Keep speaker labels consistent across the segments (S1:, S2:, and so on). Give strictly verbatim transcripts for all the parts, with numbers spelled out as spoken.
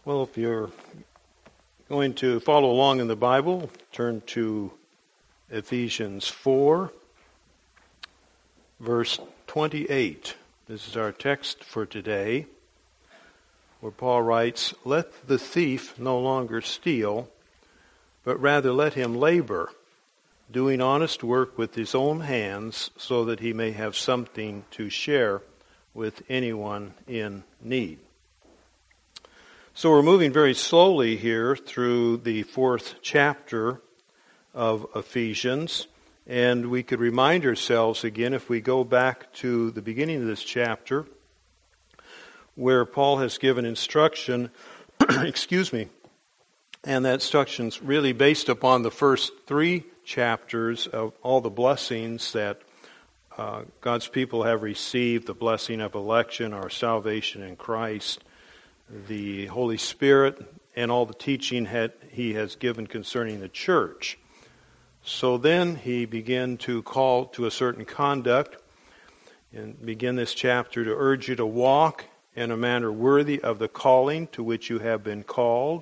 S1: Well, if you're going to follow along in the Bible, turn to Ephesians four, verse twenty-eight. This is our text for today, where Paul writes, "Let the thief no longer steal, but rather let him labor, doing honest work with his own hands, so that he may have something to share with anyone in need." So we're moving very slowly here through the fourth chapter of Ephesians, and we could remind ourselves again, if we go back to the beginning of this chapter, where Paul has given instruction, excuse me, and that instruction's really based upon the first three chapters of all the blessings that uh, God's people have received, the blessing of election, our salvation in Christ, the Holy Spirit, and all the teaching had, he has given concerning the church. So then he began to call to a certain conduct and begin this chapter to urge you to walk in a manner worthy of the calling to which you have been called.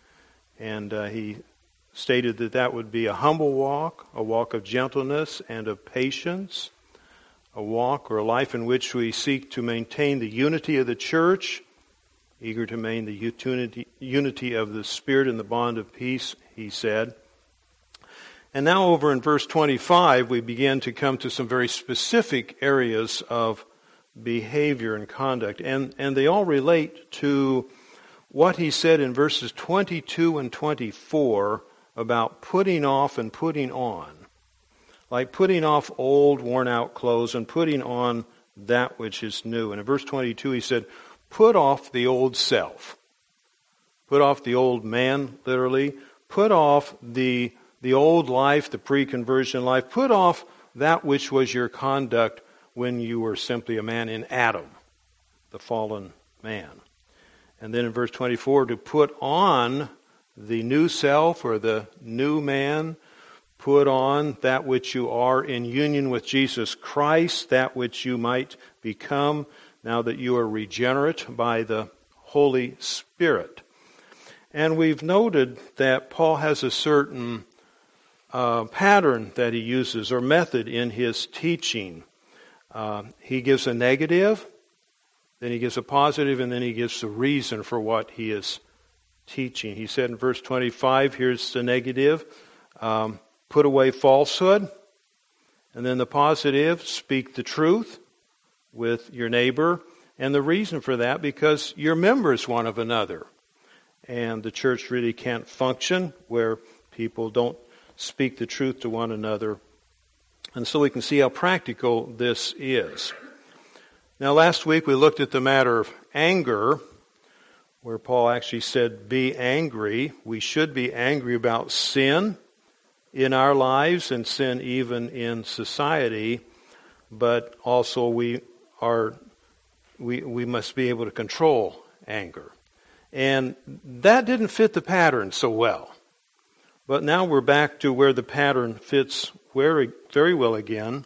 S1: And uh, he stated that that would be a humble walk, a walk of gentleness and of patience, a walk or a life in which we seek to maintain the unity of the church, eager to maintain the unity, unity of the Spirit in the bond of peace, he said. And now over in verse twenty-five, we begin to come to some very specific areas of behavior and conduct. And, and they all relate to what he said in verses twenty-two and twenty-four about putting off and putting on. Like putting off old, worn-out clothes and putting on that which is new. And in verse twenty-two he said, put off the old self. Put off the old man, literally. Put off the, the old life, the pre-conversion life. Put off that which was your conduct when you were simply a man in Adam, the fallen man. And then in verse twenty-four, to put on the new self or the new man. Put on that which you are in union with Jesus Christ, that which you might become now that you are regenerate by the Holy Spirit. And we've noted that Paul has a certain uh, pattern that he uses or method in his teaching. Uh, he gives a negative, then he gives a positive, and then he gives the reason for what he is teaching. He said in verse twenty-five, here's the negative, um, put away falsehood. And then the positive, speak the truth with your neighbor. And the reason for that, because you're members one of another. And the church really can't function where people don't speak the truth to one another. And so we can see how practical this is. Now last week we looked at the matter of anger, where Paul actually said, be angry. We should be angry about sin in our lives and sin even in society, but also we are we we must be able to control anger. And that didn't fit the pattern so well. But now we're back to where the pattern fits very, very well again.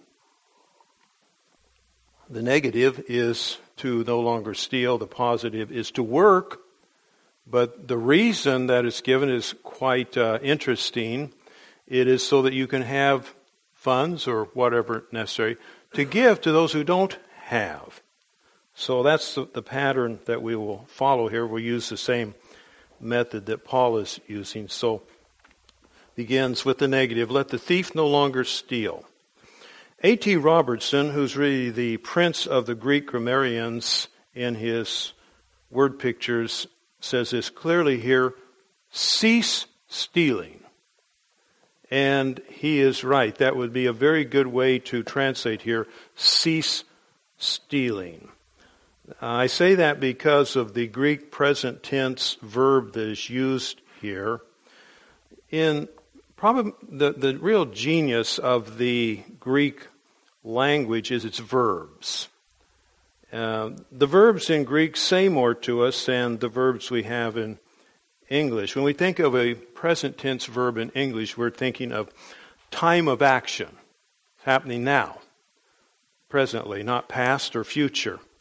S1: The negative is to no longer steal. The positive is to work. But the reason that is given is quite uh, interesting. It is so that you can have funds or whatever necessary to give to those who don't have. So that's the, the pattern that we will follow here. We'll use the same method that Paul is using. So begins with the negative. Let the thief no longer steal. A T Robertson, who's really the prince of the Greek grammarians in his word pictures, says this clearly here, cease stealing. And he is right. That would be a very good way to translate here, cease stealing. I say that because of the Greek present tense verb that is used here. In probably the, the real genius of the Greek language is its verbs. Uh, the verbs in Greek say more to us than the verbs we have in English. When we think of a present tense verb in English, we're thinking of time of action. It's happening now, presently, not past or future.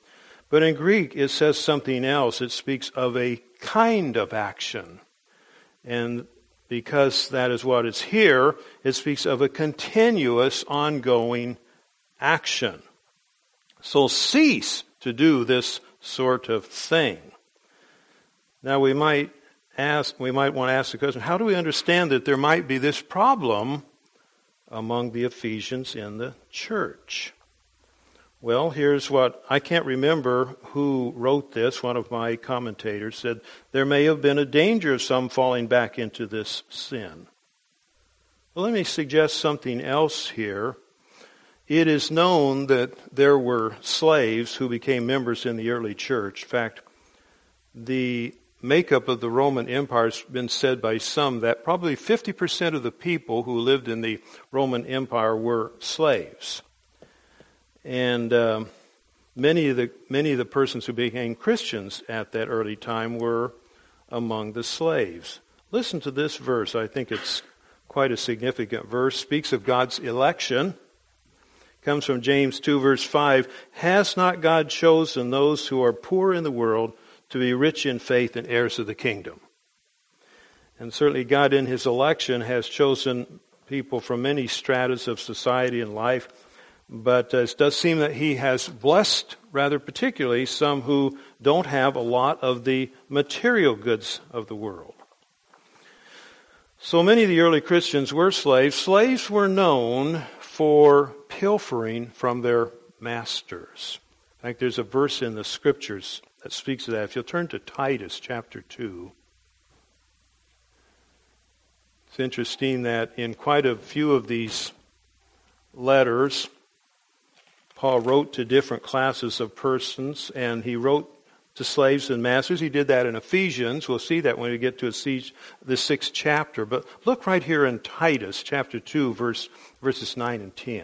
S1: But in Greek, it says something else. It speaks of a kind of action. And because that is what is here, it speaks of a continuous, ongoing action. So cease to do this sort of thing. Now we might ask, we might want to ask the question, how do we understand that there might be this problem among the Ephesians in the church? Well, here's what, I can't remember who wrote this. One of my commentators said, there may have been a danger of some falling back into this sin. Well, let me suggest something else here. It is known that there were slaves who became members in the early church. In fact, the makeup of the Roman Empire has been said by some that probably fifty percent of the people who lived in the Roman Empire were slaves. And um, many of the many of the persons who became Christians at that early time were among the slaves. Listen to this verse. I think it's quite a significant verse. Speaks of God's election. Comes from James two, verse five. Has not God chosen those who are poor in the world to be rich in faith and heirs of the kingdom? And certainly God in His election has chosen people from many stratas of society and life. But uh, it does seem that He has blessed, rather particularly, some who don't have a lot of the material goods of the world. So many of the early Christians were slaves. Slaves were known for pilfering from their masters. In fact, there's a verse in the Scriptures that speaks of that. If you'll turn to Titus chapter two. It's interesting that in quite a few of these letters, Paul wrote to different classes of persons, and he wrote to slaves and masters. He did that in Ephesians. We'll see that when we get to the sixth chapter. But look right here in Titus chapter two, verse, verses nine and ten.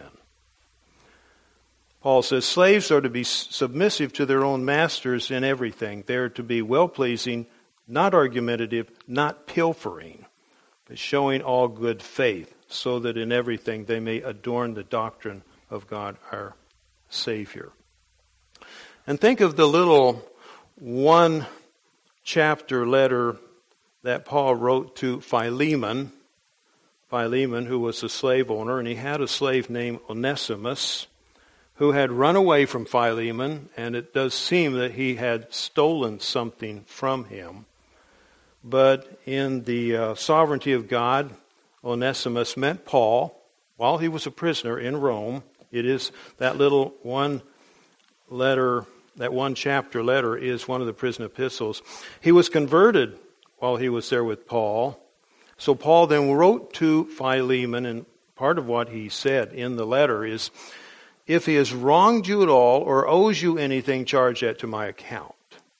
S1: Paul says, slaves are to be submissive to their own masters in everything. They are to be well-pleasing, not argumentative, not pilfering, but showing all good faith, so that in everything they may adorn the doctrine of God our Savior. And think of the little one-chapter letter that Paul wrote to Philemon. Philemon, who was a slave owner, and he had a slave named Onesimus, who had run away from Philemon, and it does seem that he had stolen something from him. But in the uh, sovereignty of God, Onesimus met Paul while he was a prisoner in Rome. It is that little one letter, that one chapter letter is one of the prison epistles. He was converted while he was there with Paul. So Paul then wrote to Philemon, and part of what he said in the letter is, if he has wronged you at all or owes you anything, charge that to my account.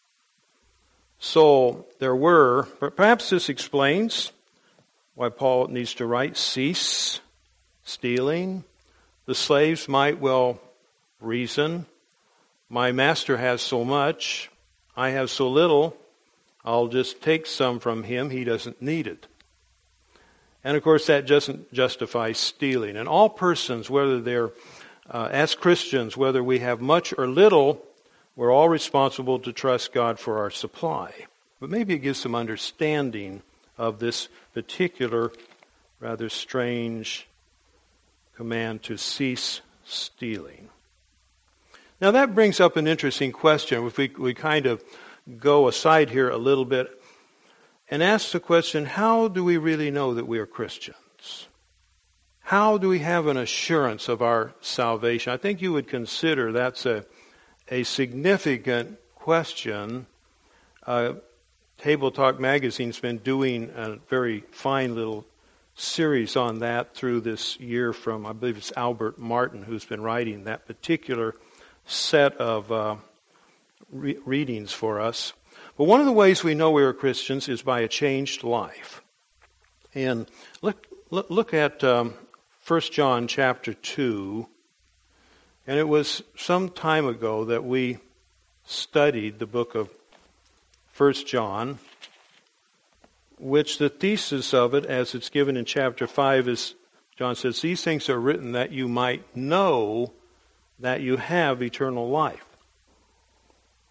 S1: So there were, but perhaps this explains why Paul needs to write, cease stealing. The slaves might well reason, my master has so much, I have so little, I'll just take some from him, he doesn't need it. And of course that doesn't justify stealing. And all persons, whether they're Uh, as Christians, whether we have much or little, we're all responsible to trust God for our supply. But maybe it gives some understanding of this particular, rather strange command to cease stealing. Now that brings up an interesting question. If we, we kind of go aside here a little bit and ask the question, how do we really know that we are Christians? How do we have an assurance of our salvation? I think you would consider that's a, a significant question. Uh, Table Talk Magazine's been doing a very fine little series on that through this year from, I believe it's Albert Martin, who's been writing that particular set of uh, re- readings for us. But one of the ways we know we are Christians is by a changed life. And look, look, look at Um, First John chapter two, and it was some time ago that we studied the book of First John, which the thesis of it, as it's given in chapter five, is, John says, these things are written that you might know that you have eternal life.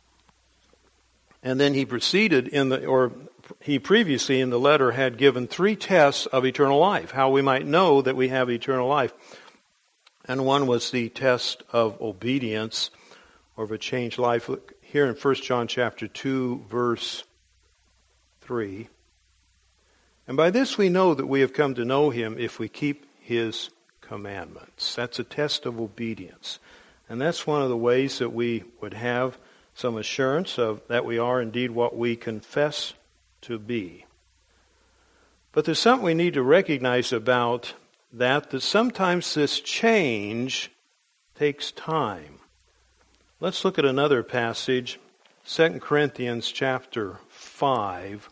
S1: And then he proceeded in the, or he previously in the letter had given three tests of eternal life, how we might know that we have eternal life. And one was the test of obedience or of a changed life. Look here in First John chapter two, verse three. And by this we know that we have come to know him if we keep his commandments. That's a test of obedience. And that's one of the ways that we would have some assurance of that we are indeed what we confess to be. But there's something we need to recognize about that, that sometimes this change takes time. Let's look at another passage, Second Corinthians chapter five.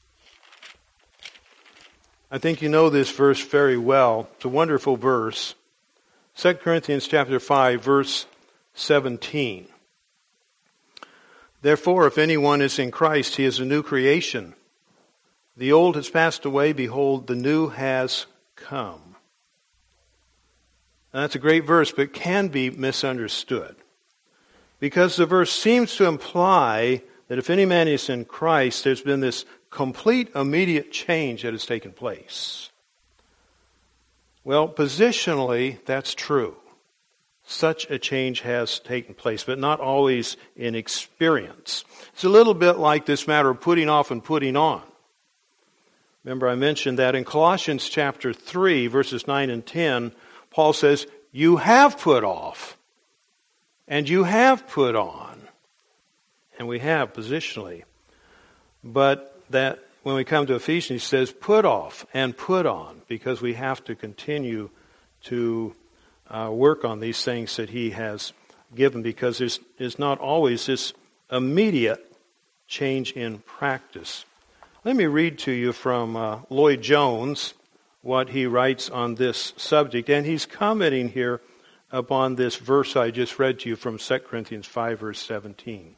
S1: I think you know this verse very well. It's a wonderful verse. Second Corinthians chapter five, verse seventeen. Therefore, if anyone is in Christ, he is a new creation. The old has passed away, behold, the new has come. Now, that's a great verse, but can be misunderstood. Because the verse seems to imply that if any man is in Christ, there's been this complete, immediate change that has taken place. Well, positionally, that's true. Such a change has taken place, but not always in experience. It's a little bit like this matter of putting off and putting on. Remember, I mentioned that in Colossians chapter three, verses nine and ten, Paul says, you have put off, and you have put on. And we have positionally. But that when we come to Ephesians, he says, put off and put on, because we have to continue to uh, work on these things that he has given, because there's, there's not always this immediate change in practice. Let me read to you from uh, Lloyd Jones what he writes on this subject. And he's commenting here upon this verse I just read to you from Second Corinthians five, verse seventeen.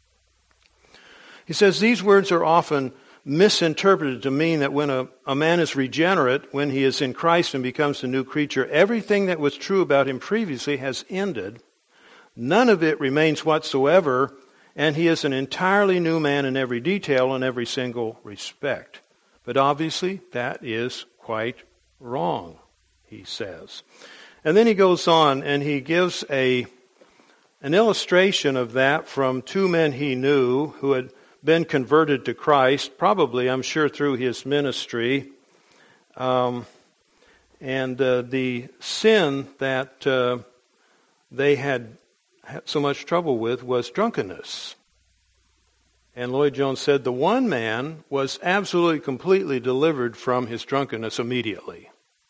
S1: He says, these words are often misinterpreted to mean that when a, a man is regenerate, when he is in Christ and becomes a new creature, everything that was true about him previously has ended. None of it remains whatsoever, and he is an entirely new man in every detail, in every single respect. But obviously, that is quite wrong, he says. And then he goes on and he gives a an illustration of that from two men he knew who had been converted to Christ, probably, I'm sure, through his ministry. Um, and uh, the sin that uh, they had had so much trouble with was drunkenness. And Lloyd Jones said the one man was absolutely, completely delivered from his drunkenness immediately.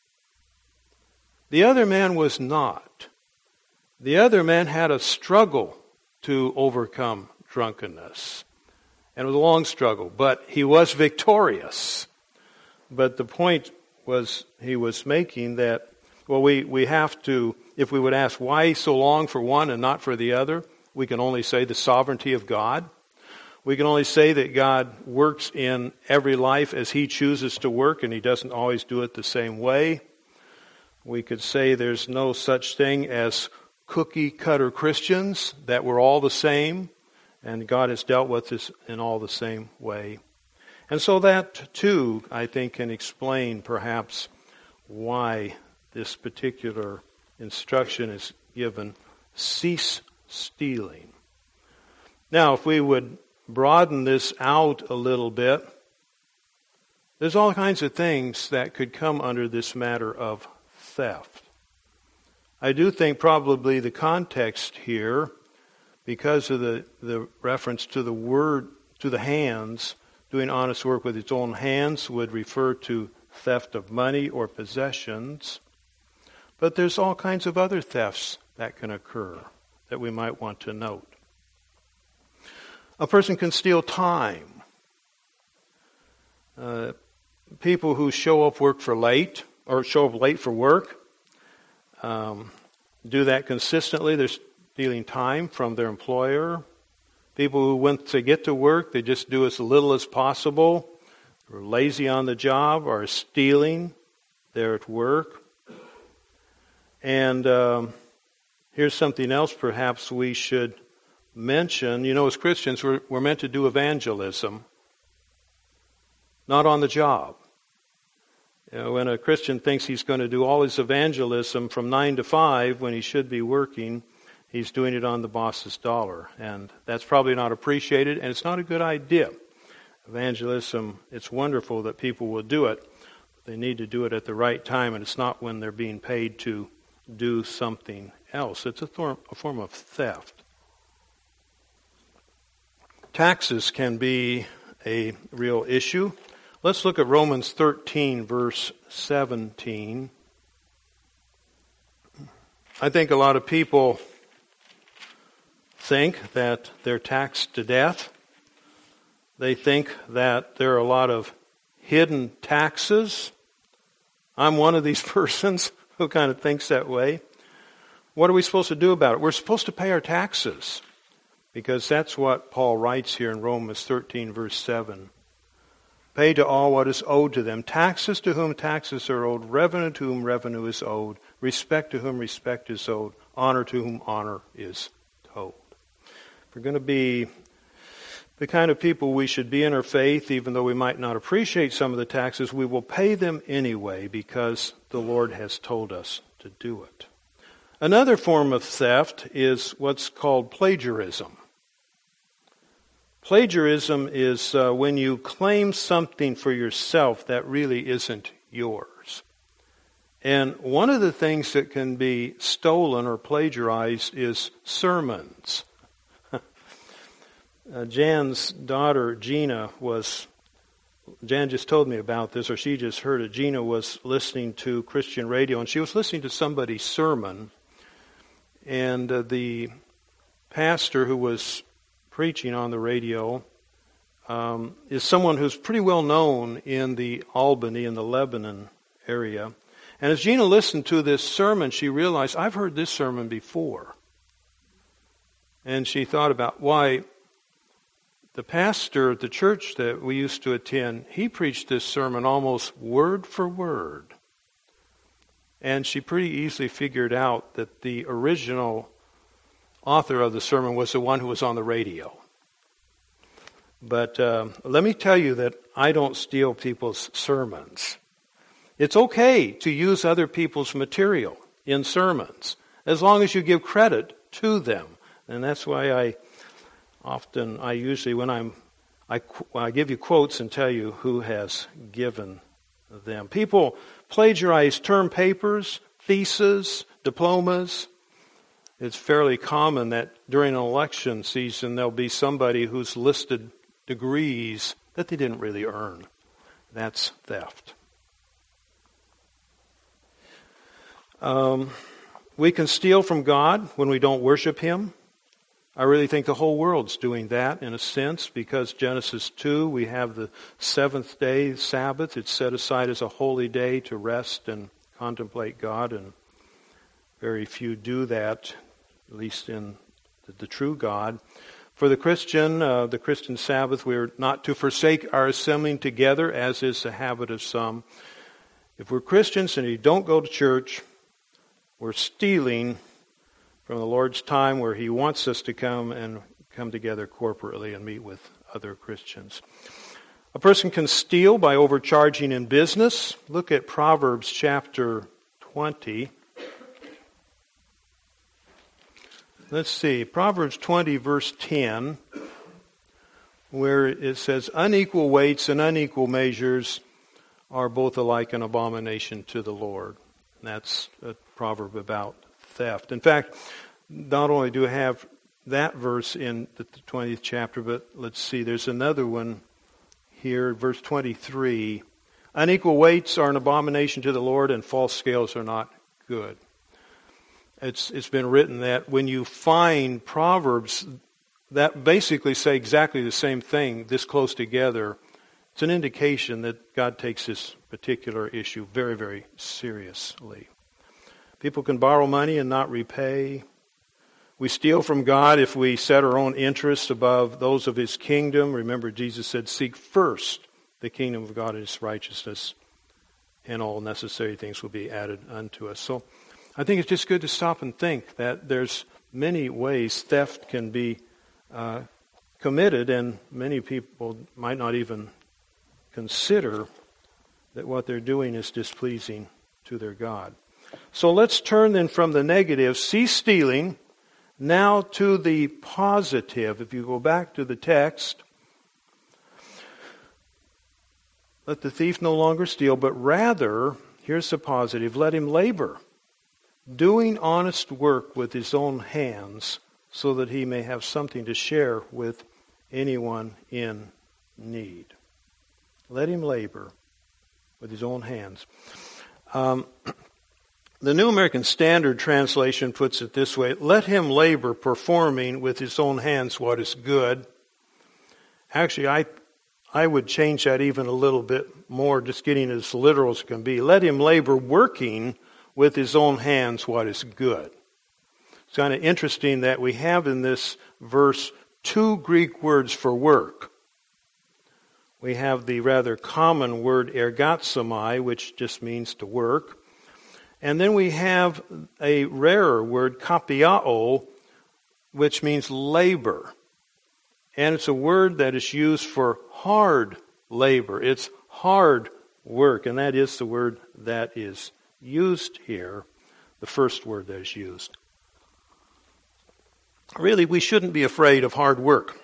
S1: The other man was not. The other man had a struggle to overcome drunkenness. And it was a long struggle, but he was victorious. But the point was he was making that, well, we, we have to, if we would ask why so long for one and not for the other, we can only say the sovereignty of God. We can only say that God works in every life as he chooses to work, and he doesn't always do it the same way. We could say there's no such thing as cookie-cutter Christians, that we're all the same, and God has dealt with us in all the same way. And so that, too, I think, can explain perhaps why this particular instruction is given, cease stealing. Now, if we would broaden this out a little bit, there's all kinds of things that could come under this matter of theft. I do think probably the context here, because of the, the reference to the word, to the hands, doing honest work with its own hands would refer to theft of money or possessions. But there's all kinds of other thefts that can occur that we might want to note. A person can steal time. Uh, people who show up work for late, or show up late for work, um, do that consistently. They're stealing time from their employer. People who, once they get to work, they just do as little as possible, or lazy on the job, or stealing there at work. And um, here's something else perhaps we should mention, you know, as Christians, we're, we're meant to do evangelism, not on the job. You know, when a Christian thinks he's going to do all his evangelism from nine to five when he should be working, he's doing it on the boss's dollar. And that's probably not appreciated, and it's not a good idea. Evangelism, it's wonderful that people will do it. But they need to do it at the right time, and it's not when they're being paid to do something else. It's a, form, a form of theft. Taxes can be a real issue. Let's look at Romans thirteen, verse seventeen. I think a lot of people think that they're taxed to death. They think that there are a lot of hidden taxes. I'm one of these persons who kind of thinks that way. What are we supposed to do about it? We're supposed to pay our taxes, because that's what Paul writes here in Romans thirteen, verse seven. Pay to all what is owed to them. Taxes to whom taxes are owed. Revenue to whom revenue is owed. Respect to whom respect is owed. Honor to whom honor is owed. If we're going to be the kind of people we should be in our faith, even though we might not appreciate some of the taxes, we will pay them anyway because the Lord has told us to do it. Another form of theft is what's called plagiarism. Plagiarism is uh, when you claim something for yourself that really isn't yours. And one of the things that can be stolen or plagiarized is sermons. uh, Jan's daughter, Gina, was, Jan just told me about this, or she just heard it. Gina was listening to Christian radio, and she was listening to somebody's sermon. And uh, the pastor who was preaching on the radio um, is someone who's pretty well known in the Albany and the Lebanon area. And as Gina listened to this sermon, she realized, I've heard this sermon before. And she thought about why the pastor at the church that we used to attend, he preached this sermon almost word for word. And she pretty easily figured out that the original author of the sermon was the one who was on the radio. But uh, let me tell you that I don't steal people's sermons. It's okay to use other people's material in sermons, as long as you give credit to them. And that's why I often, I usually, when I'm, I, I give you quotes and tell you who has given them. People plagiarize term papers, theses, diplomas. It's fairly common that during an election season there'll be somebody who's listed degrees that they didn't really earn. That's theft. Um, we can steal from God when we don't worship Him. I really think the whole world's doing that in a sense, because Genesis two, we have the seventh day, Sabbath. It's set aside as a holy day to rest and contemplate God, and very few do that, at least in the, the true God. For the Christian, uh, the Christian Sabbath, we're not to forsake our assembling together, as is the habit of some. If we're Christians and you don't go to church, we're stealing from the Lord's time where He wants us to come and come together corporately and meet with other Christians. A person can steal by overcharging in business. Look at Proverbs chapter twenty. Let's see, Proverbs twenty, verse ten, where it says, unequal weights and unequal measures are both alike an abomination to the Lord. And that's a proverb about theft. In fact, not only do we have that verse in the twentieth chapter, but let's see, there's another one here, verse twenty-three. Unequal weights are an abomination to the Lord, and false scales are not good. It's it's been written that when you find proverbs that basically say exactly the same thing this close together, it's an indication that God takes this particular issue very, very seriously. People can borrow money and not repay. We steal from God if we set our own interests above those of His kingdom. Remember, Jesus said, seek first the kingdom of God and His righteousness, and all necessary things will be added unto us. So I think it's just good to stop and think that there's many ways theft can be uh, committed, and many people might not even consider that what they're doing is displeasing to their God. So let's turn then from the negative, cease stealing, now to the positive. If you go back to the text, let the thief no longer steal, but rather, here's the positive, let him labor, doing honest work with his own hands, so that he may have something to share with anyone in need. Let him labor with his own hands. Um, the New American Standard Translation puts it this way: let him labor performing with his own hands what is good. Actually, I I would change that even a little bit more, just getting as literal as it can be. Let him labor working with his own hands what is good. It's kind of interesting that we have in this verse two Greek words for work. We have the rather common word ergatsomai, which just means to work. And then we have a rarer word, kapiao, which means labor. And it's a word that is used for hard labor. It's hard work, and that is the word that is used here, the first word that is used. Really, we shouldn't be afraid of hard work.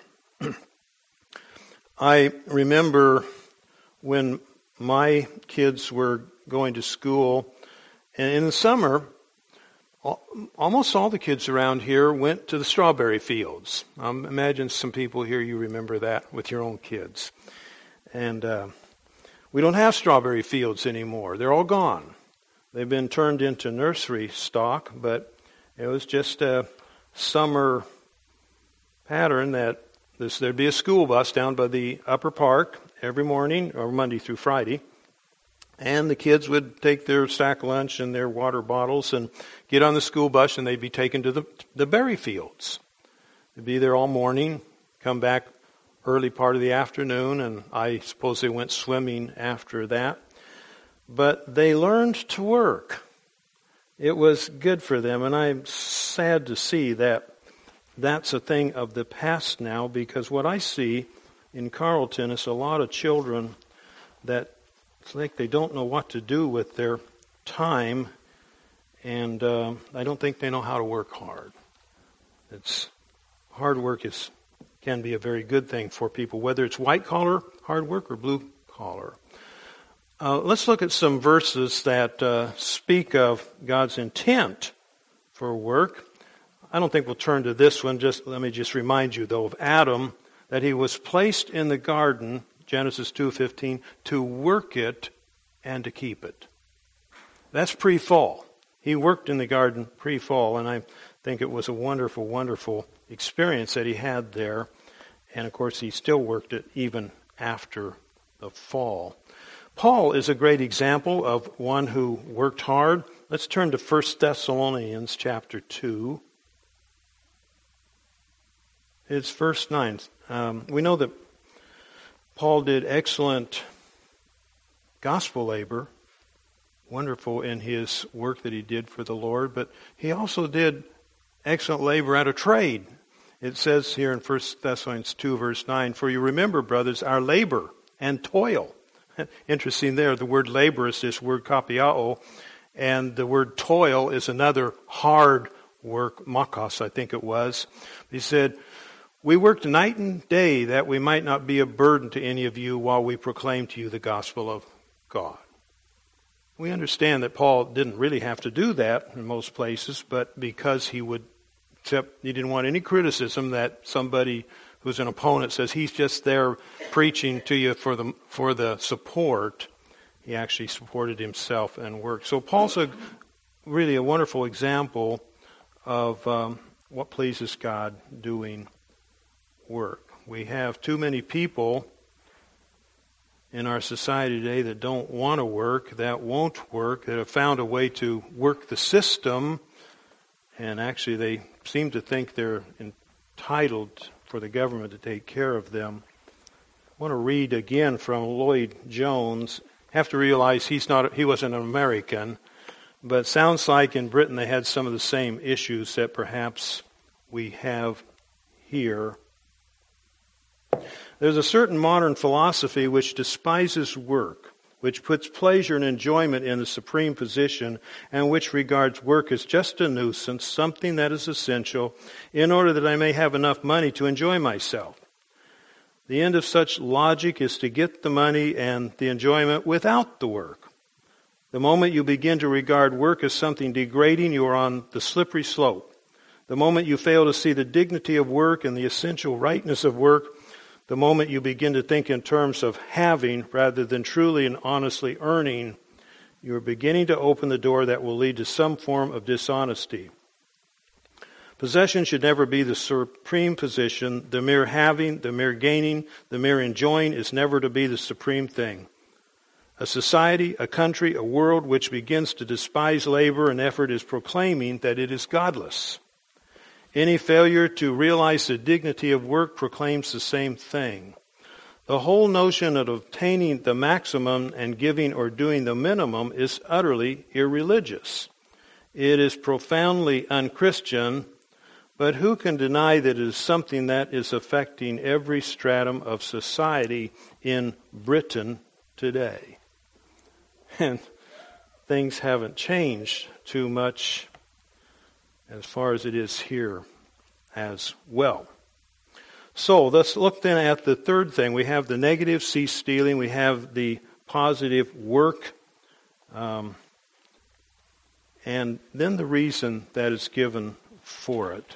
S1: I remember when my kids were going to school, and in the summer, almost all the kids around here went to the strawberry fields. Um, imagine some people here, you remember that with your own kids. And uh, we don't have strawberry fields anymore. They're all gone. They've been turned into nursery stock, but it was just a summer pattern that this, there'd be a school bus down by the upper park every morning, or Monday through Friday, and the kids would take their sack lunch and their water bottles and get on the school bus, and they'd be taken to the, the berry fields. They'd be there all morning, come back early part of the afternoon, and I suppose they went swimming after that. But they learned to work. It was good for them, and I'm sad to see that that's a thing of the past now, because what I see in Carlton is a lot of children that it's like they don't know what to do with their time, and uh, I don't think they know how to work hard. It's hard work is can be a very good thing for people, whether it's white collar hard work or blue collar. Uh, let's look at some verses that uh, speak of God's intent for work. I don't think we'll turn to this one. Just let me just remind you, though, of Adam, that he was placed in the garden, Genesis two fifteen, to work it and to keep it. That's pre-fall. He worked in the garden pre-fall, and I think it was a wonderful, wonderful experience that he had there. And, of course, he still worked it even after the fall. Paul is a great example of one who worked hard. Let's turn to First Thessalonians chapter two. It's verse nine. Um, we know that Paul did excellent gospel labor, wonderful in his work that he did for the Lord, but he also did excellent labor at a trade. It says here in First Thessalonians two, verse nine, "For you remember, brothers, our labor and toil." Interesting there, the word labor is this word kapiao, and the word toil is another hard work, makos, I think it was. He said, "We worked night and day that we might not be a burden to any of you while we proclaim to you the gospel of God." We understand that Paul didn't really have to do that in most places, but because he would, except he didn't want any criticism that somebody who's an opponent says he's just there preaching to you for the for the support, he actually supported himself and worked. So Paul's a really a wonderful example of um, what pleases God, doing work. We have too many people in our society today that don't want to work, that won't work, that have found a way to work the system, and actually they seem to think they're entitled for the government to take care of them. I want to read again from Lloyd Jones. Have to realize he's not he wasn't an American, but it sounds like in Britain they had some of the same issues that perhaps we have here. There's a certain modern philosophy which despises work, which puts pleasure and enjoyment in the supreme position, and which regards work as just a nuisance, something that is essential, in order that I may have enough money to enjoy myself. The end of such logic is to get the money and the enjoyment without the work. The moment you begin to regard work as something degrading, you are on the slippery slope. The moment you fail to see the dignity of work and the essential rightness of work, the moment you begin to think in terms of having rather than truly and honestly earning, you are beginning to open the door that will lead to some form of dishonesty. Possession should never be the supreme position. The mere having, the mere gaining, the mere enjoying is never to be the supreme thing. A society, a country, a world which begins to despise labor and effort is proclaiming that it is godless. Any failure to realize the dignity of work proclaims the same thing. The whole notion of obtaining the maximum and giving or doing the minimum is utterly irreligious. It is profoundly unchristian, but who can deny that it is something that is affecting every stratum of society in Britain today? And things haven't changed too much as far as it is here as well. So let's look then at the third thing. We have the negative, cease stealing. We have the positive, work. Um, and then the reason that is given for it.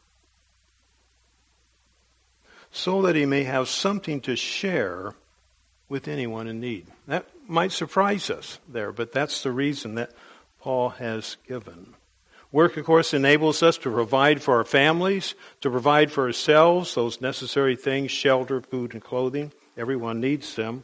S1: So that he may have something to share with anyone in need. That might surprise us there, but that's the reason that Paul has given. Work, of course, enables us to provide for our families, to provide for ourselves, those necessary things, shelter, food, and clothing. Everyone needs them.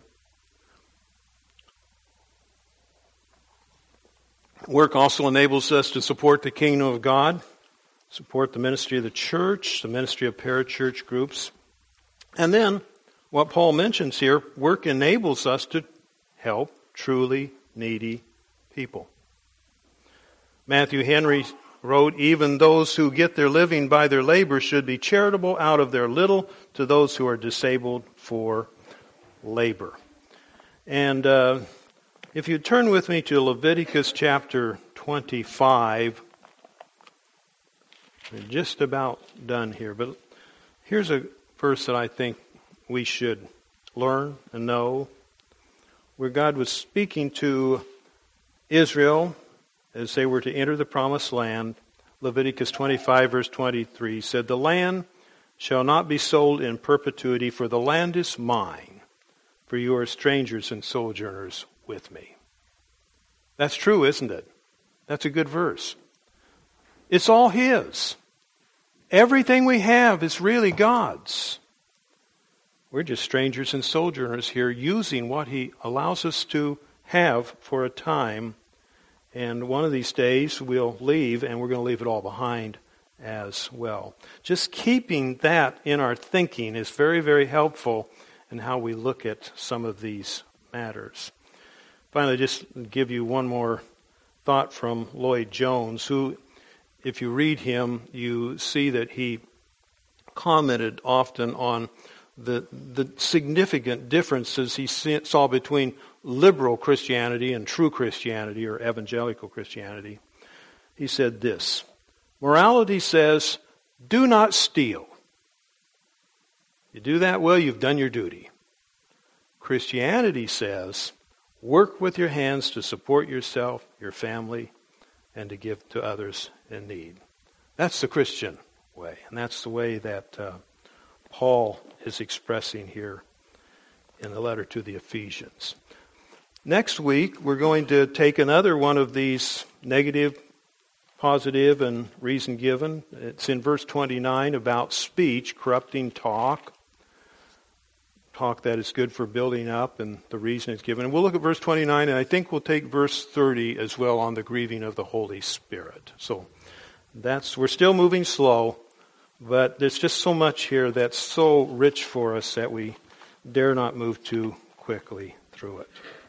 S1: Work also enables us to support the kingdom of God, support the ministry of the church, the ministry of parachurch groups. And then, what Paul mentions here, work enables us to help truly needy people. Matthew Henry wrote, even those who get their living by their labor should be charitable out of their little to those who are disabled for labor. And uh, if you turn with me to Leviticus chapter twenty-five, we're just about done here, but here's a verse that I think we should learn and know, where God was speaking to Israel as they were to enter the promised land. Leviticus twenty-five verse twenty-three said, the land shall not be sold in perpetuity, for the land is mine, for you are strangers and sojourners with me. That's true, isn't it? That's a good verse. It's all His. Everything we have is really God's. We're just strangers and sojourners here, using what He allows us to have for a time. And one of these days we'll leave, and we're going to leave it all behind as well. Just keeping that in our thinking is very, very helpful in how we look at some of these matters. Finally, just give you one more thought from Lloyd Jones, who, if you read him, you see that he commented often on the the significant differences he saw between liberal Christianity and true Christianity, or evangelical Christianity. He said this: morality says, do not steal. You do that, well, you've done your duty. Christianity says, work with your hands to support yourself, your family, and to give to others in need. That's the Christian way, and that's the way that uh, Paul is expressing here in the letter to the Ephesians. Next week, we're going to take another one of these negative, positive, and reason given. It's in verse twenty-nine about speech, corrupting talk. Talk that is good for building up, and the reason is given. And we'll look at verse twenty-nine, and I think we'll take verse thirty as well on the grieving of the Holy Spirit. So that's we're still moving slow, but there's just so much here that's so rich for us that we dare not move too quickly through it.